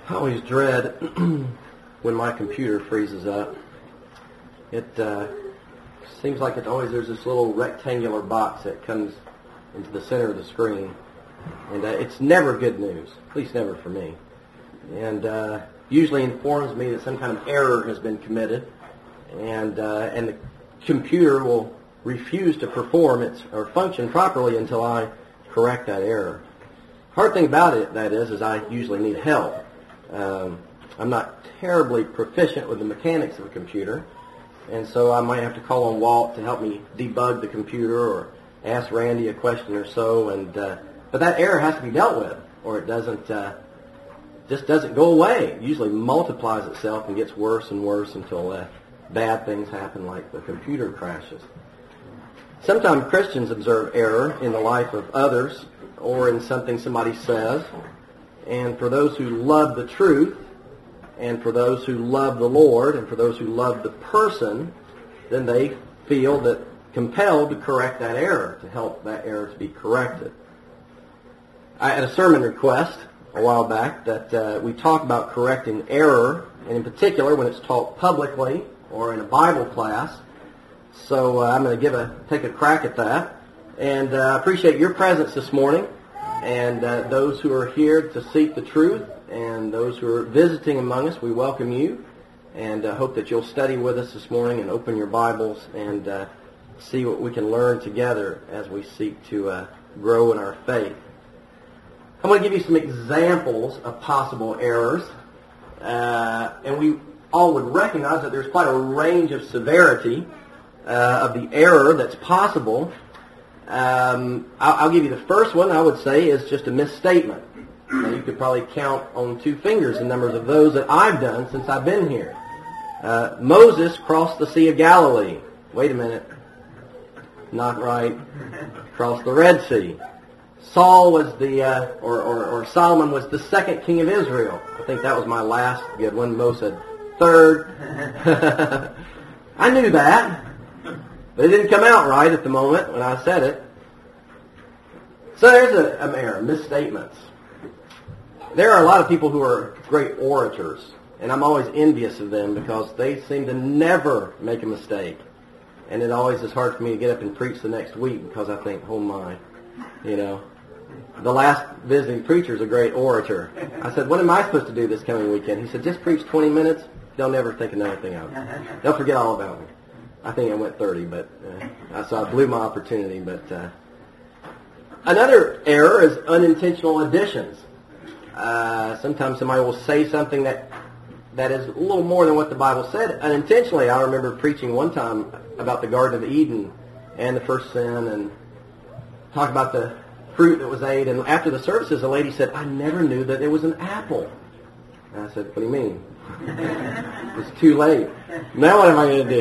I always dread when my computer freezes up. It seems like there's this little rectangular box that comes into the center of the screen, and it's never good news, at least never for me. And usually informs me that some kind of error has been committed, and the computer will refuse to perform or function properly until I correct that error. Hard thing about it, that is I usually need help. I'm not terribly proficient with the mechanics of a computer, and so I might have to call on Walt to help me debug the computer or ask Randy a question or so. But that error has to be dealt with, or it just doesn't go away. It usually multiplies itself and gets worse and worse until bad things happen, like the computer crashes. Sometimes Christians observe error in the life of others or in something somebody says. And for those who love the truth, and for those who love the Lord, and for those who love the person, then they feel that compelled to correct that error, to help that error to be corrected. I had a sermon request a while back that we talk about correcting error, and in particular when it's taught publicly or in a Bible class. So I'm going to take a crack at that. And I appreciate your presence this morning, and those who are here to seek the truth, and those who are visiting among us, we welcome you, and hope that you'll study with us this morning and open your Bibles and see what we can learn together as we seek to grow in our faith. I'm going to give you some examples of possible errors, and we all would recognize that there's quite a range of severity of the error that's possible. I'll give you the first one. I would say is just a misstatement. Now, you could probably count on 2 fingers the numbers of those that I've done since I've been here. Moses crossed the Sea of Galilee. Wait a minute. Not right. Crossed the Red Sea. Saul was or Solomon was the second king of Israel. I think that was my last good one. Mo said third. I knew that. But it didn't come out right at the moment when I said it. So there's an error, misstatements. There are a lot of people who are great orators, and I'm always envious of them because they seem to never make a mistake. And it always is hard for me to get up and preach the next week because I think, oh my, the last visiting preacher is a great orator. I said, what am I supposed to do this coming weekend? He said, just preach 20 minutes. They'll never think another thing of it. They'll forget all about me. I think I went 30, but so I blew my opportunity. But another error is unintentional additions. Sometimes somebody will say something that is a little more than what the Bible said unintentionally. I remember preaching one time about the Garden of Eden and the first sin, and talk about the fruit that was ate. And after the services, a lady said, I never knew that it was an apple. And I said, what do you mean? It's too late. Now what am I going to do?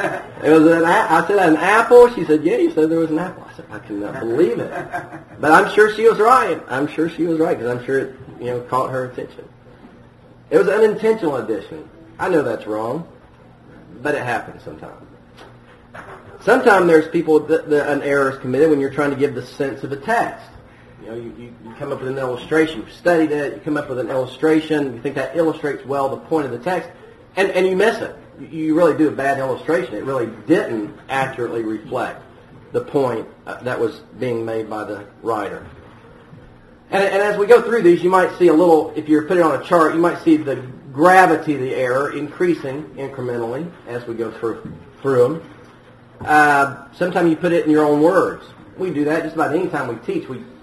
I said, an apple? She said, yeah, you said there was an apple. I said, I cannot believe it. But I'm sure she was right. I'm sure she was right because I'm sure it caught her attention. It was an unintentional addition. I know that's wrong, but it happens sometimes. Sometimes there's people that an error is committed when you're trying to give the sense of a text. You come up with an illustration. You've studied it. You come up with an illustration. You think that illustrates well the point of the text, and you miss it. You really do a bad illustration. It really didn't accurately reflect the point that was being made by the writer. And as we go through these, you might see a little, if you're putting it on a chart, you might see the gravity of the error increasing incrementally as we go through them. Sometimes you put it in your own words. We do that just about any time we teach.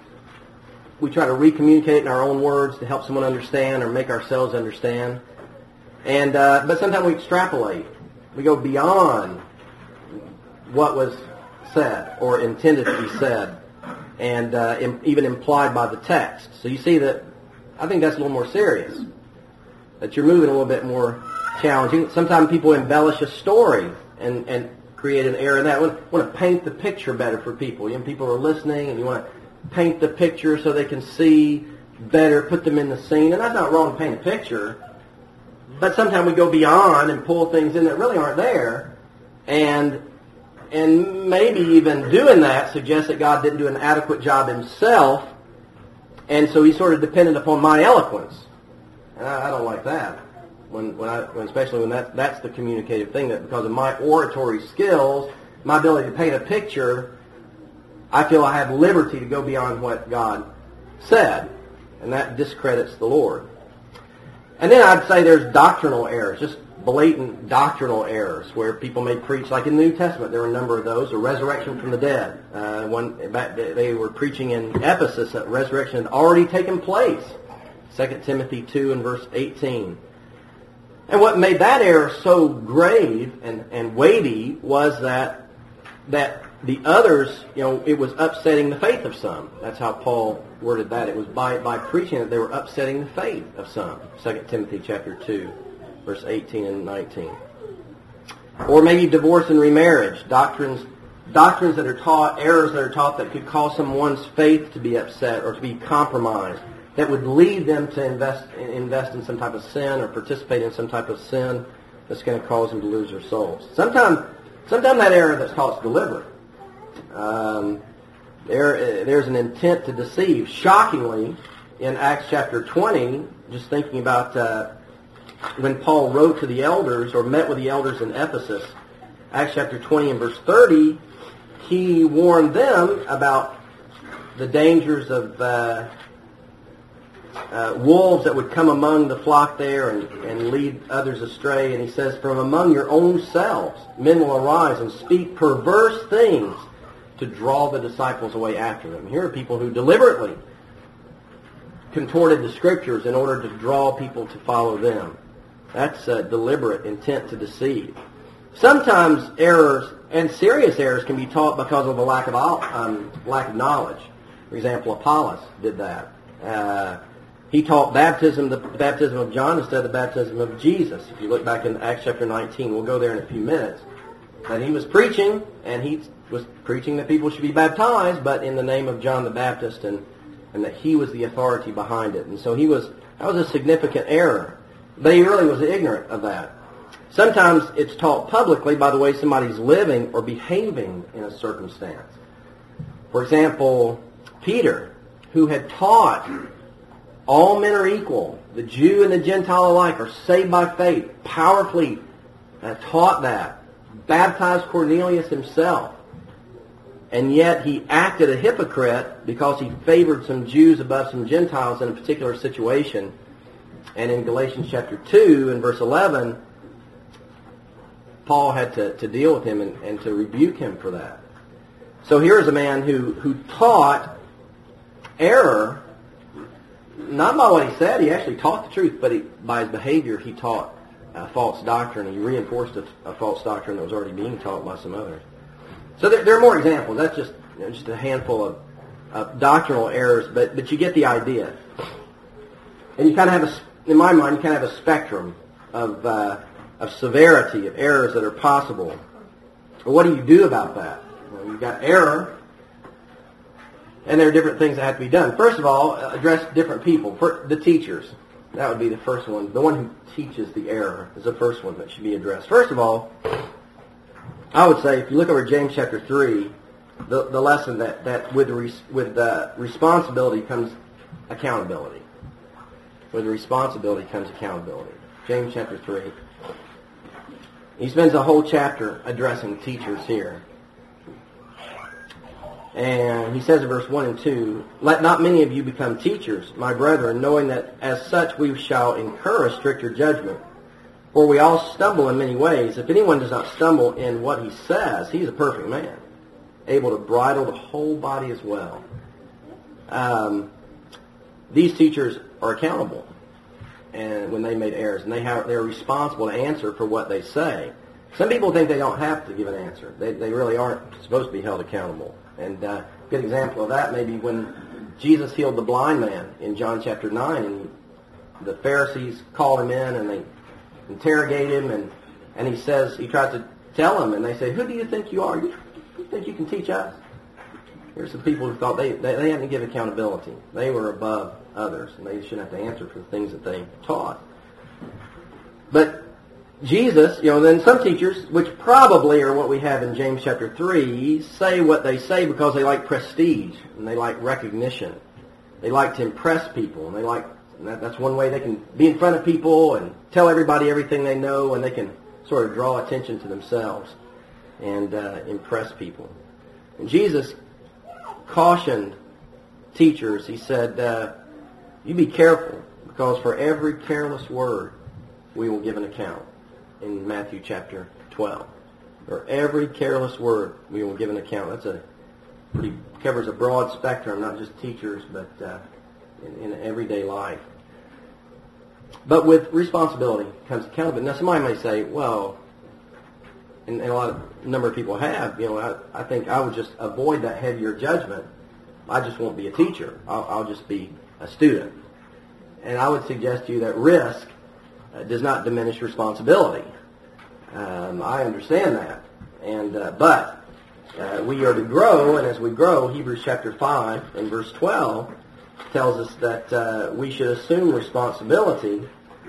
We try to re-communicate in our own words to help someone understand or make ourselves understand. And but sometimes we extrapolate. We go beyond what was said or intended to be said, and even implied by the text. So you see that I think that's a little more serious, that you're moving a little bit more challenging. Sometimes people embellish a story and create an error in that. Want to paint the picture better for people. People are listening, and you want to paint the picture so they can see better, put them in the scene. And that's not wrong to paint a picture, but sometimes we go beyond and pull things in that really aren't there, and maybe even doing that suggests that God didn't do an adequate job himself, and so he's sort of dependent upon my eloquence. And I don't like that. Especially when that's the communicative thing, that because of my oratory skills, my ability to paint a picture, I feel I have liberty to go beyond what God said, and that discredits the Lord. And then I'd say there's doctrinal errors, just blatant doctrinal errors, where people may preach, like in the New Testament, there were a number of those, the resurrection from the dead. They were preaching in Ephesus that resurrection had already taken place. 2 Timothy 2 and verse 18. And what made that error so grave and weighty was that the others, it was upsetting the faith of some. That's how Paul worded that. It was by preaching that they were upsetting the faith of some. 2 Timothy chapter 2, verse 18 and 19. Or maybe divorce and remarriage, doctrines that are taught, errors that are taught that could cause someone's faith to be upset or to be compromised, that would lead them to invest in some type of sin or participate in some type of sin that's going to cause them to lose their souls. Sometimes that error that's taught is deliberate. There's an intent to deceive. Shockingly, in Acts chapter 20, just thinking about when Paul wrote to the elders or met with the elders in Ephesus, Acts chapter 20 and verse 30, he warned them about the dangers of wolves that would come among the flock there and lead others astray. And he says, from among your own selves men will arise and speak perverse things to draw the disciples away after them. Here are people who deliberately contorted the Scriptures in order to draw people to follow them. That's a deliberate intent to deceive. Sometimes errors, and serious errors, can be taught because of a lack of knowledge. For example, Apollos did that. He taught the baptism of John instead of the baptism of Jesus. If you look back in Acts chapter 19, we'll go there in a few minutes. That he was preaching, and he was preaching that people should be baptized, but in the name of John the Baptist, and that he was the authority behind it. And so that was a significant error. But he really was ignorant of that. Sometimes it's taught publicly by the way somebody's living or behaving in a circumstance. For example, Peter, who had taught all men are equal, the Jew and the Gentile alike are saved by faith, powerfully taught that, baptized Cornelius himself, and yet he acted a hypocrite because he favored some Jews above some Gentiles in a particular situation. And in Galatians chapter 2 and verse 11, Paul had to deal with him and to rebuke him for that. So here is a man who taught error, not by what he said. He actually taught the truth, but by his behavior he taught false doctrine. He reinforced a false doctrine that was already being taught by some others. So there are more examples. That's just a handful of doctrinal errors, but you get the idea. And you kind of have in my mind, you kind of have a spectrum of severity, of errors that are possible. But what do you do about that? Well, you've got error, and there are different things that have to be done. First of all, address different people. The teachers, that would be the first one. The one who teaches the error is the first one that should be addressed. First of all, I would say, if you look over James chapter 3, the lesson that with responsibility comes accountability. With responsibility comes accountability. James chapter 3. He spends a whole chapter addressing teachers here. And he says in verse 1 and 2, let not many of you become teachers, my brethren, knowing that as such we shall incur a stricter judgment. For we all stumble in many ways. If anyone does not stumble in what he says, he is a perfect man, able to bridle the whole body as well. These teachers are accountable, and when they made errors, and they're responsible to answer for what they say. Some people think they don't have to give an answer. They really aren't supposed to be held accountable. And a good example of that may be when Jesus healed the blind man in John chapter 9, and the Pharisees called him in and they interrogate him, and he tries to tell them, and they say, who do you think you are? You think you can teach us? Here's some people who thought they had to give accountability. They were above others, and they shouldn't have to answer for the things that they taught. But Jesus, then some teachers, which probably are what we have in James chapter 3, say what they say because they like prestige, and they like recognition. They like to impress people, and they like And that's one way they can be in front of people and tell everybody everything they know, and they can sort of draw attention to themselves and impress people. And Jesus cautioned teachers. He said, you be careful, because for every careless word we will give an account, in Matthew chapter 12. For every careless word we will give an account. Covers a broad spectrum, not just teachers, but in everyday life. But with responsibility comes accountability. Now, somebody may say, well, and a number of people have, I think I would just avoid that heavier judgment. I just won't be a teacher. I'll just be a student. And I would suggest to you that risk does not diminish responsibility. I understand that. But we are to grow, and as we grow, Hebrews chapter 5 and verse 12 tells us that we should assume responsibility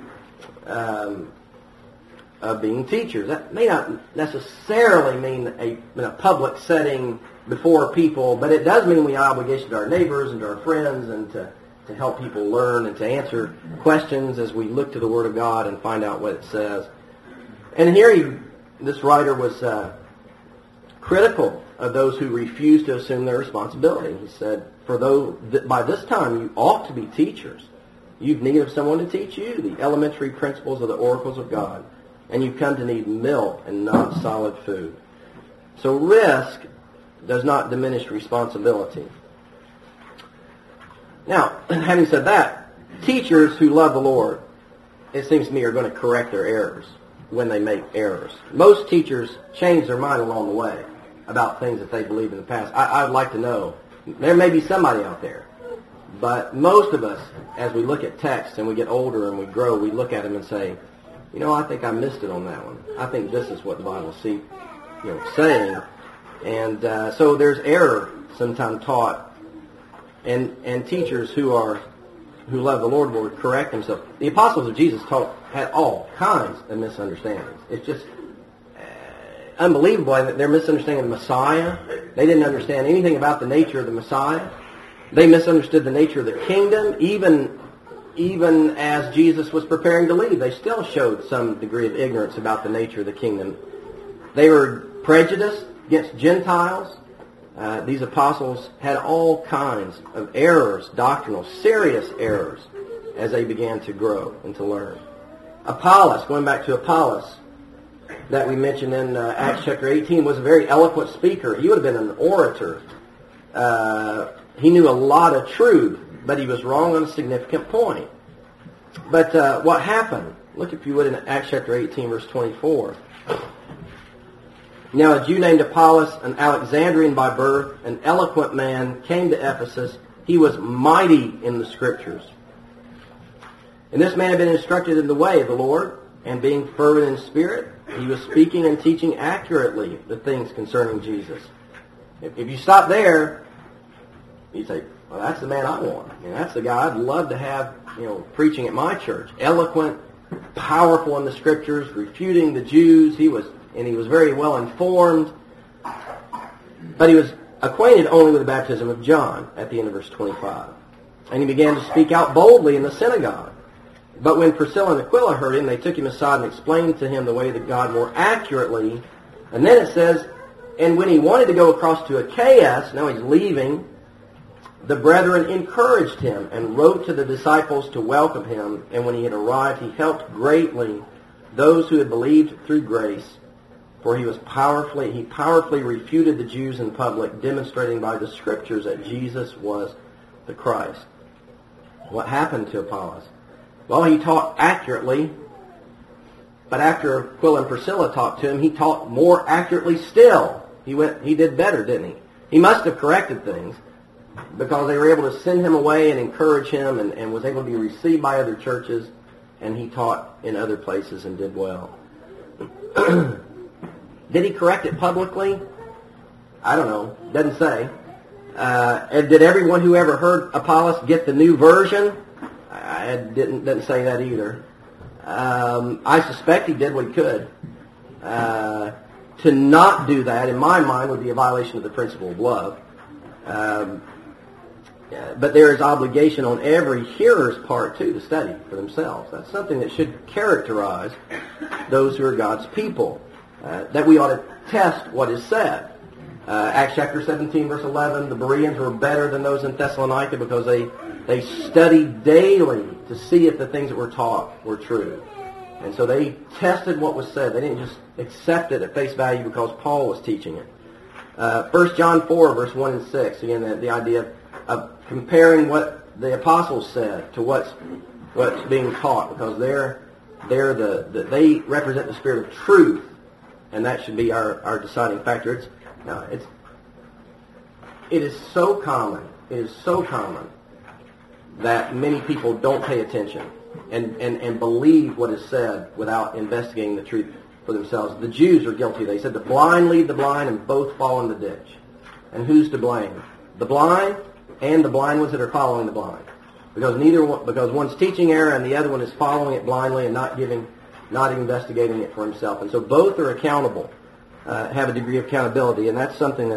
of being teachers. That may not necessarily mean in a public setting before people, but it does mean we have obligation to our neighbors and to our friends, and to help people learn and to answer questions as we look to the Word of God and find out what it says. And here this writer was critical of those who refused to assume their responsibility. He said, by this time you ought to be teachers. You've need of someone to teach you the elementary principles of the oracles of God, and you've come to need milk and not solid food. So risk does not diminish responsibility. Now, having said that, teachers who love the Lord, it seems to me, are going to correct their errors when they make errors. Most teachers change their mind along the way about things that they believed in the past. I'd like to know. There may be somebody out there. But most of us, as we look at texts and we get older and we grow, we look at them and say, I think I missed it on that one. I think this is what the Bible's saying. And so there's error sometimes taught. And teachers who love the Lord will correct themselves. The apostles of Jesus had all kinds of misunderstandings. It's just unbelievable that they're misunderstanding the Messiah. They didn't understand anything about the nature of the Messiah. They misunderstood the nature of the kingdom. Even as Jesus was preparing to leave, they still showed some degree of ignorance about the nature of the kingdom. They were prejudiced against Gentiles. These apostles had all kinds of errors, doctrinal, serious errors, as they began to grow and to learn. Apollos, going back to Apollos, that we mentioned in Acts chapter 18, was a very eloquent speaker. He would have been an orator. He knew a lot of truth, but he was wrong on a significant point. But what happened? Look, if you would, in Acts chapter 18, verse 24. Now a Jew named Apollos, an Alexandrian by birth, an eloquent man, came to Ephesus. He was mighty in the Scriptures. And this man had been instructed in the way of the Lord, and being fervent in spirit, he was speaking and teaching accurately the things concerning Jesus. If you stop there, you say, well, that's the man I want. That's the guy I'd love to have, preaching at my church. Eloquent, powerful in the Scriptures, refuting the Jews. He was very well informed. But he was acquainted only with the baptism of John at the end of verse 25. And he began to speak out boldly in the synagogue. But when Priscilla and Aquila heard him, they took him aside and explained to him the way of God more accurately. And then it says, and when he wanted to go across to Achaia, now he's leaving, the brethren encouraged him and wrote to the disciples to welcome him. And when he had arrived, he helped greatly those who had believed through grace. For he powerfully refuted the Jews in public, demonstrating by the Scriptures that Jesus was the Christ. What happened to Apollos? Well, he taught accurately, but after Aquila and Priscilla talked to him, he taught more accurately still. He did better, didn't he? He must have corrected things, because they were able to send him away and encourage him, and was able to be received by other churches, and he taught in other places and did well. Did he correct it publicly? I don't know. Doesn't say. And did everyone who ever heard Apollos get the new version? It doesn't say that either. I suspect he did what he could. To not do that, in my mind, would be a violation of the principle of love. But there is obligation on every hearer's part, too, to study for themselves. That's something that should characterize those who are God's people, that we ought to test what is said. Acts chapter 17, verse 11, the Bereans were better than those in Thessalonica because they studied daily to see if the things that were taught were true. And so they tested what was said. They didn't just accept it at face value because Paul was teaching it. 1 John 4, verse 1 and 6, again, the idea of comparing what the apostles said to what's being taught, because they represent the spirit of truth, and that should be our deciding factor. It is so common that many people don't pay attention and believe what is said without investigating the truth for themselves. The Jews are guilty. They said the blind lead the blind and both fall in the ditch. And who's to blame? The blind and the blind ones that are following the blind. Because one's teaching error and the other one is following it blindly and not investigating it for himself. And so both are accountable, have a degree of accountability, and that's something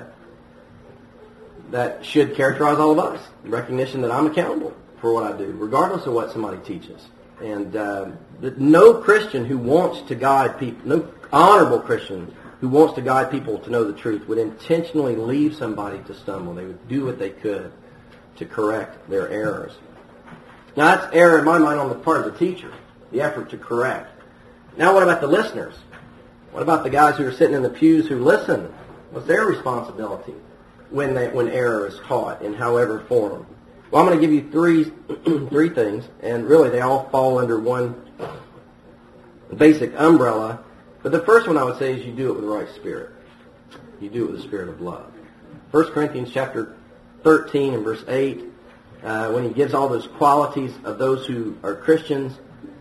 that should characterize all of us. The recognition that I'm accountable for what I do, regardless of what somebody teaches. And no Christian who wants to guide people, no honorable Christian who wants to guide people to know the truth would intentionally leave somebody to stumble. They would do what they could to correct their errors. Now that's error in my mind on the part of the teacher, the effort to correct. Now what about the listeners? What about the guys who are sitting in the pews who listen? What's their responsibility when error is taught in however form? Well, I'm going to give you three things, and really they all fall under one basic umbrella. But the first one I would say is you do it with the right spirit. You do it with the spirit of love. 1 Corinthians chapter 13 and verse 8, when he gives all those qualities of those who are Christians,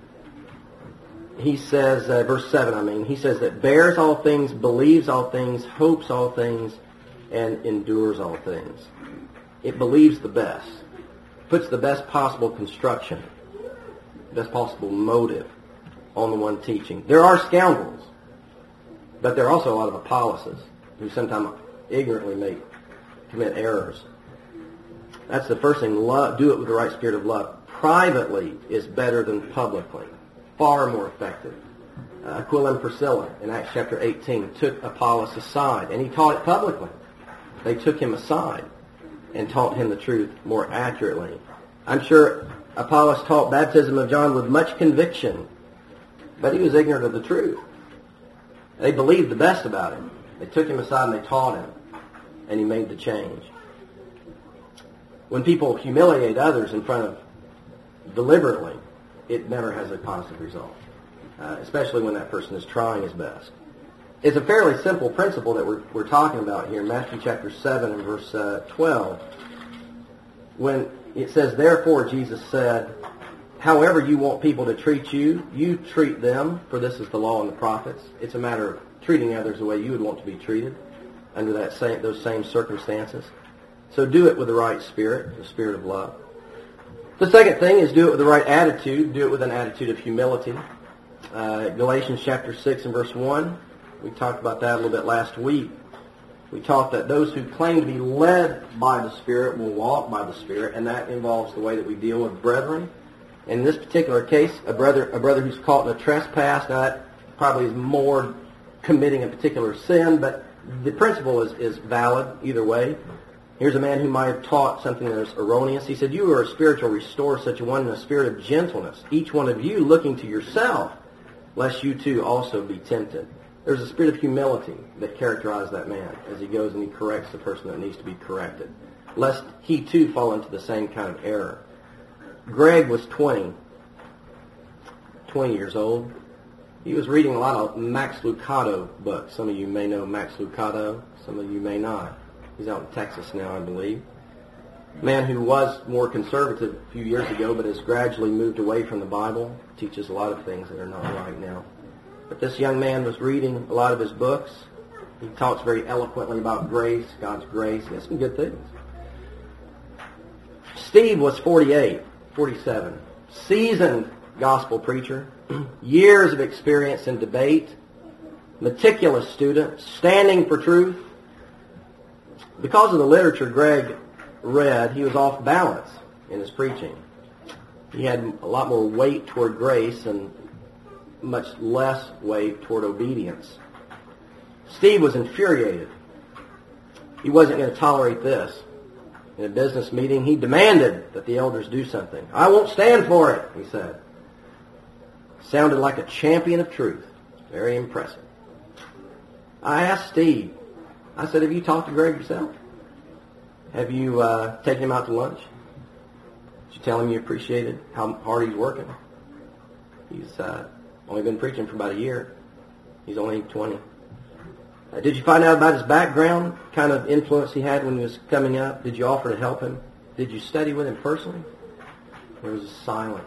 he says, verse 7, he says that bears all things, believes all things, hopes all things, and endures all things. It believes the best, puts the best possible construction, best possible motive on the one teaching. There are scoundrels, but there are also a lot of Apollos who sometimes ignorantly commit errors. That's the first thing. Do it with the right spirit of love. Privately is better than publicly. Far more effective. Aquila and Priscilla in Acts chapter 18 took Apollos aside, and he taught it publicly. They took him aside and taught him the truth more accurately. I'm sure Apollos taught baptism of John with much conviction, but he was ignorant of the truth. They believed the best about him. They took him aside and they taught him, and he made the change. When people humiliate others in front of deliberately, it never has a positive result, especially when that person is trying his best. It's a fairly simple principle that we're talking about here. Matthew chapter 7 and verse 12. When it says, therefore, Jesus said, however you want people to treat you, you treat them, for this is the law and the prophets. It's a matter of treating others the way you would want to be treated under those same circumstances. So do it with the right spirit, the spirit of love. The second thing is do it with the right attitude. Do it with an attitude of humility. Galatians chapter 6 and verse 1. We talked about that a little bit last week. We taught that those who claim to be led by the Spirit will walk by the Spirit, and that involves the way that we deal with brethren. In this particular case, a brother who's caught in a trespass, now that probably is more committing a particular sin, but the principle is valid either way. Here's a man who might have taught something that is erroneous. He said, you are a spiritual restorer, such a one in a spirit of gentleness, each one of you looking to yourself, lest you too also be tempted. There's a spirit of humility that characterizes that man as he goes and he corrects the person that needs to be corrected, lest he too fall into the same kind of error. Greg was 20 years old. He was reading a lot of Max Lucado books. Some of you may know Max Lucado, some of you may not. He's out in Texas now, I believe. A man who was more conservative a few years ago, but has gradually moved away from the Bible, teaches a lot of things that are not right now. But this young man was reading a lot of his books. He talks very eloquently about grace, God's grace. He has some good things. Steve was 47. Seasoned gospel preacher. Years of experience in debate. Meticulous student. Standing for truth. Because of the literature Greg read, he was off balance in his preaching. He had a lot more weight toward grace and much less weight toward obedience. Steve was infuriated. He wasn't going to tolerate this. In a business meeting, he demanded that the elders do something. "I won't stand for it," he said. Sounded like a champion of truth. Very impressive. I asked Steve, I said, "Have you talked to Greg yourself? Have you taken him out to lunch? Did you tell him you appreciated how hard he's working? He's only been preaching for about a year. He's only 20. Did you find out about his background, kind of influence he had when he was coming up? Did you offer to help him? Did you study with him personally?" There was a silence.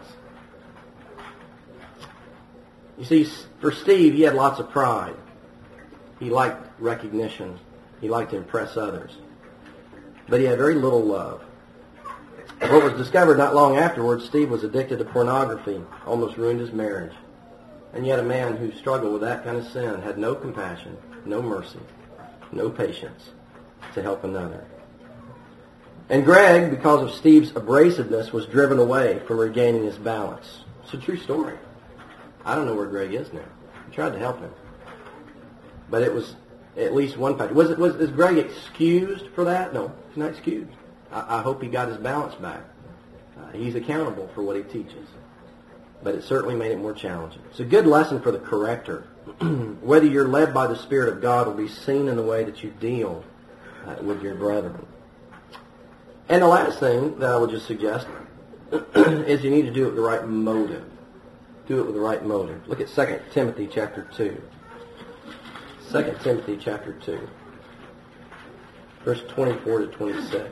You see, for Steve, he had lots of pride. He liked recognition. He liked to impress others. But he had very little love. What was discovered not long afterwards, Steve was addicted to pornography, almost ruined his marriage. And yet a man who struggled with that kind of sin had no compassion, no mercy, no patience to help another. And Greg, because of Steve's abrasiveness, was driven away from regaining his balance. It's a true story. I don't know where Greg is now. I tried to help him. But it was at least one factor. Is Greg excused for that? No, he's not excused. I hope he got his balance back. He's accountable for what he teaches. But it certainly made it more challenging. It's a good lesson for the corrector. Whether you're led by the Spirit of God will be seen in the way that you deal with your brethren. And the last thing that I would just suggest is you need to do it with the right motive. Do it with the right motive. Look at 2 Timothy chapter 2. 2 Timothy chapter 2. Verse 24 to 26.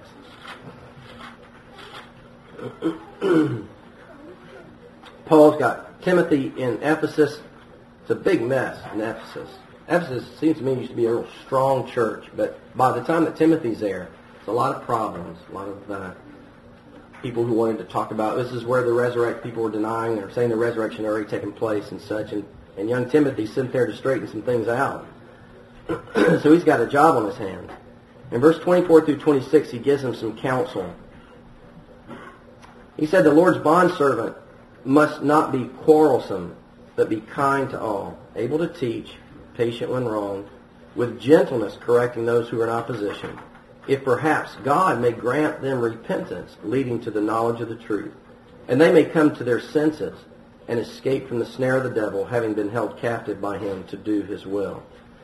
Paul's got Timothy in Ephesus. It's a big mess in Ephesus. Ephesus seems to me used to be a real strong church, but by the time that Timothy's there, it's a lot of problems, a lot of people who wanted to talk about this is where the resurrection people were denying or saying the resurrection had already taken place and such, and young Timothy's sitting there to straighten some things out. So he's got a job on his hands. In verse 24 through 26, he gives him some counsel. He said, "The Lord's bondservant must not be quarrelsome, but be kind to all, able to teach, patient when wronged, with gentleness correcting those who are in opposition, if perhaps God may grant them repentance, leading to the knowledge of the truth, and they may come to their senses and escape from the snare of the devil, having been held captive by him to do his will."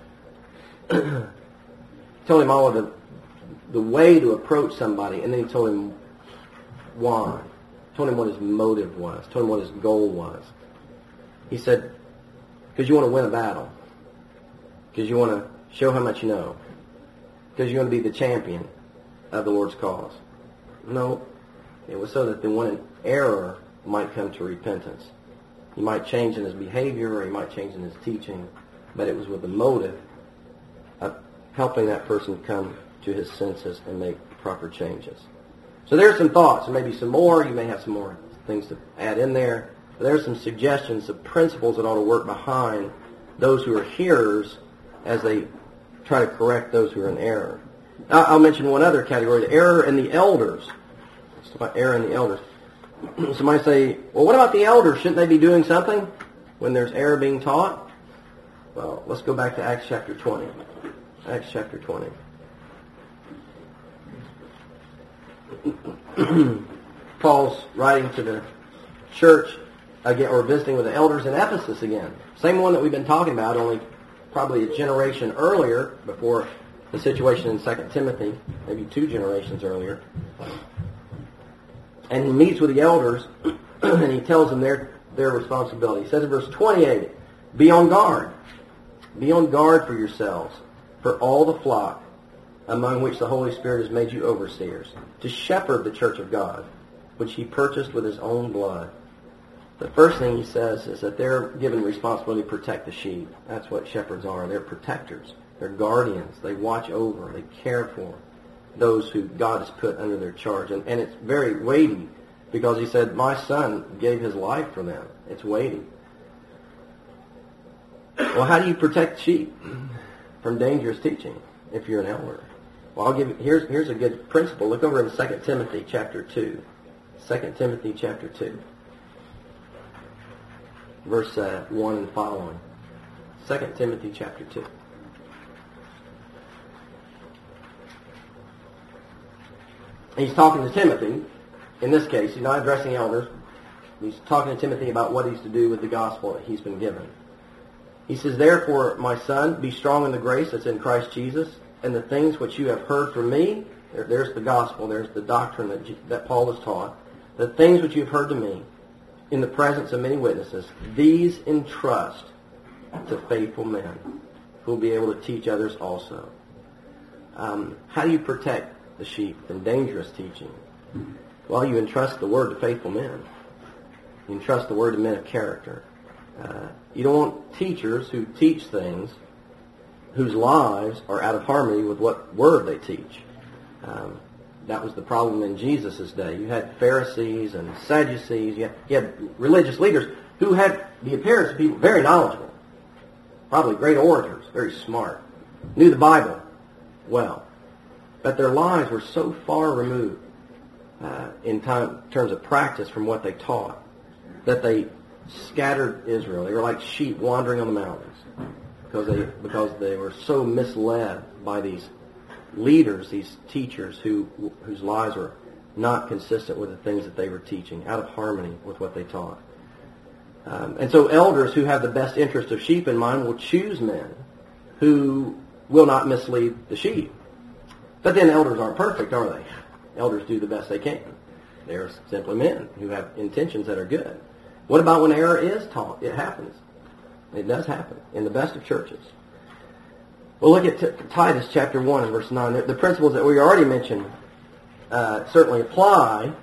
Told him all of the way to approach somebody, and then he told him why. Told him what his motive was. Told him what his goal was. He said, because you want to win a battle. Because you want to show how much you know. Because you want to be the champion of the Lord's cause. No, it was so that the one in error might come to repentance. He might change in his behavior or he might change in his teaching, but it was with the motive of helping that person come to his senses and make proper changes. So there's some thoughts, and maybe some more. You may have some more things to add in there. But there's some suggestions of principles that ought to work behind those who are hearers as they try to correct those who are in error. Now, I'll mention one other category, the error in the elders. It's about error in the elders. Somebody say, well, what about the elders? Shouldn't they be doing something when there's error being taught? Well, let's go back to Acts chapter 20. Acts chapter 20. Paul's writing to the church again, or visiting with the elders in Ephesus again. Same one that we've been talking about, only probably a generation earlier, before the situation in 2 Timothy, maybe 2 generations earlier. And he meets with the elders, and he tells them their responsibility. He says in verse 28, "Be on guard. Be on guard for yourselves, for all the flock, among which the Holy Spirit has made you overseers, to shepherd the church of God, which he purchased with his own blood." The first thing he says is that they're given responsibility to protect the sheep. That's what shepherds are. They're protectors. They're guardians. They watch over. They care for those who God has put under their charge. And it's very weighty because he said, my son gave his life for them. It's weighty. Well, how do you protect sheep from dangerous teaching if you're an elder? Well, here's a good principle. Look over in 2 Timothy chapter 2. 2 Timothy chapter 2. Verse 1 and following. 2 Timothy chapter 2. He's talking to Timothy. In this case, he's not addressing elders. He's talking to Timothy about what he's to do with the gospel that he's been given. He says, "Therefore, my son, be strong in the grace that's in Christ Jesus, and the things which you have heard from me," there's the gospel, there's the doctrine that Paul has taught, "the things which you have heard to me, in the presence of many witnesses, these entrust to faithful men, who will be able to teach others also." How do you protect the sheep from dangerous teaching? Well, you entrust the word to faithful men. You entrust the word to men of character. You don't want teachers who teach things whose lives are out of harmony with what word they teach. That was the problem in Jesus' day. You had Pharisees and Sadducees. You had religious leaders who had the appearance of people very knowledgeable, probably great orators, very smart, knew the Bible well, but their lives were so far removed in terms of practice from what they taught that they scattered Israel. They were like sheep wandering on the mountains because they were so misled by these leaders, these teachers whose lives were not consistent with the things that they were teaching, out of harmony with what they taught. And so elders who have the best interest of sheep in mind will choose men who will not mislead the sheep. But then elders aren't perfect, are they? Elders do the best they can. They're simply men who have intentions that are good. What about when error is taught? It happens. It does happen in the best of churches. Well, look at Titus chapter 1 and verse 9. The principles that we already mentioned certainly apply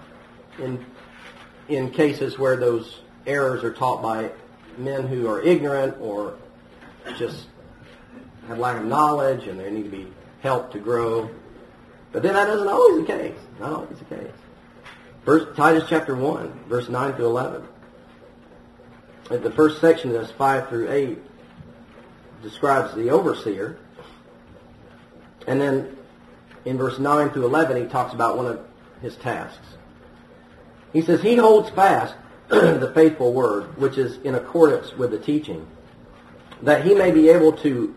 in cases where those errors are taught by men who are ignorant or just have lack of knowledge and they need to be helped to grow. But then that isn't always the case. Not always the case. Titus chapter 1, verse 9 through 11. The first section of this, 5 through 8, describes the overseer. And then in verse 9 through 11, he talks about one of his tasks. He says, "He holds fast the faithful word, which is in accordance with the teaching, that he may be able to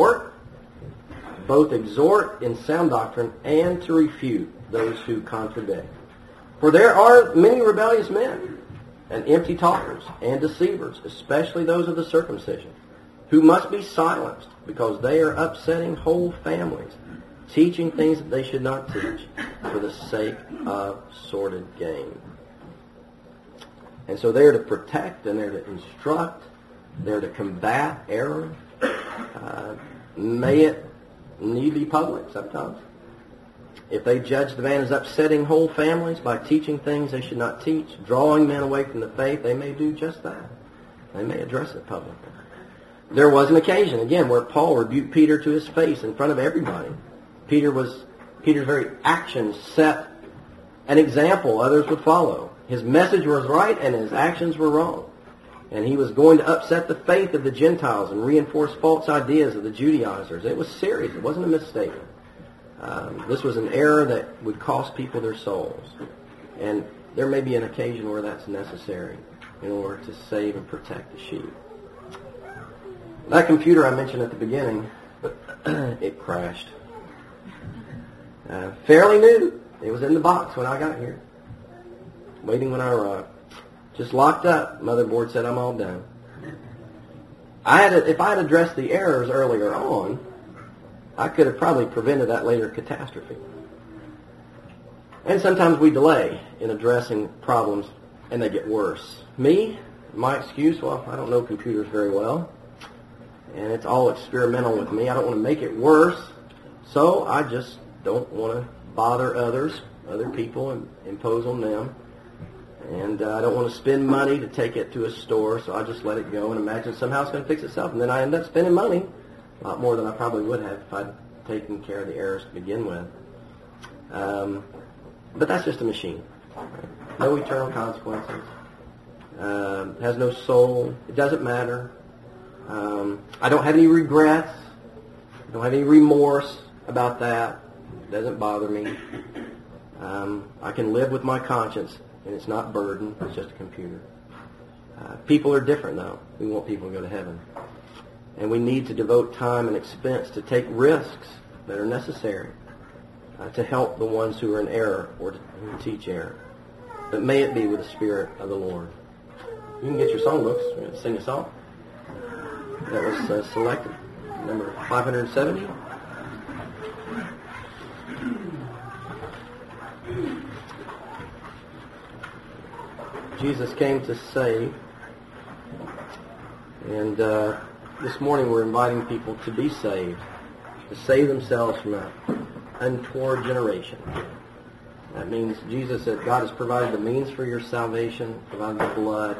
both exhort in sound doctrine and to refute those who contradict. For there are many rebellious men and empty talkers and deceivers, especially those of the circumcision, who must be silenced because they are upsetting whole families, teaching things that they should not teach for the sake of sordid gain." And so they're to protect and they're to instruct, they're to combat error. May it need be public sometimes. If they judge the man as upsetting whole families by teaching things they should not teach, drawing men away from the faith, they may do just that. They may address it publicly. There was an occasion, again, where Paul rebuked Peter to his face in front of everybody. Peter's very actions set an example others would follow. His message was right and his actions were wrong. And he was going to upset the faith of the Gentiles and reinforce false ideas of the Judaizers. It was serious. It wasn't a misstatement. This was an error that would cost people their souls. And there may be an occasion where that's necessary in order to save and protect the sheep. That computer I mentioned at the beginning, it crashed. Fairly new. It was in the box when I got here, waiting when I arrived. Just locked up. Motherboard said I'm all done. If I had addressed the errors earlier on, I could have probably prevented that later catastrophe. And sometimes we delay in addressing problems and they get worse. My excuse, well, I don't know computers very well. And it's all experimental with me. I don't want to make it worse. So I just don't want to bother other people and impose on them. And I don't want to spend money to take it to a store, so I just let it go and imagine somehow it's going to fix itself. And then I end up spending money, a lot more than I probably would have if I'd taken care of the errors to begin with. But that's just a machine. No eternal consequences. Has no soul. It doesn't matter. I don't have any regrets. I don't have any remorse about that. It doesn't bother me. I can live with my conscience, and it's not burden. It's just a computer. People are different, though. We want people to go to heaven. And we need to devote time and expense to take risks that are necessary to help the ones who are in error or who teach error. But may it be with the Spirit of the Lord. You can get your songbooks. We're going to sing a song that was selected, number 570. Jesus came to save, and this morning we're inviting people to be saved, to save themselves from an untoward generation. That means Jesus said God has provided the means for your salvation, provided the blood,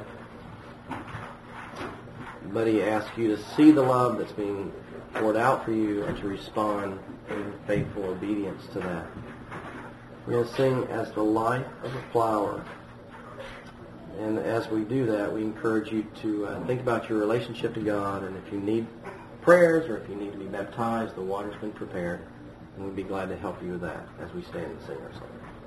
but He asks you to see the love that's being poured out for you and to respond in faithful obedience to that. We're going to sing As the Life of a Flower. And as we do that, we encourage you to think about your relationship to God, and if you need prayers or if you need to be baptized, the water's been prepared, and we'd be glad to help you with that as we stand and sing our song.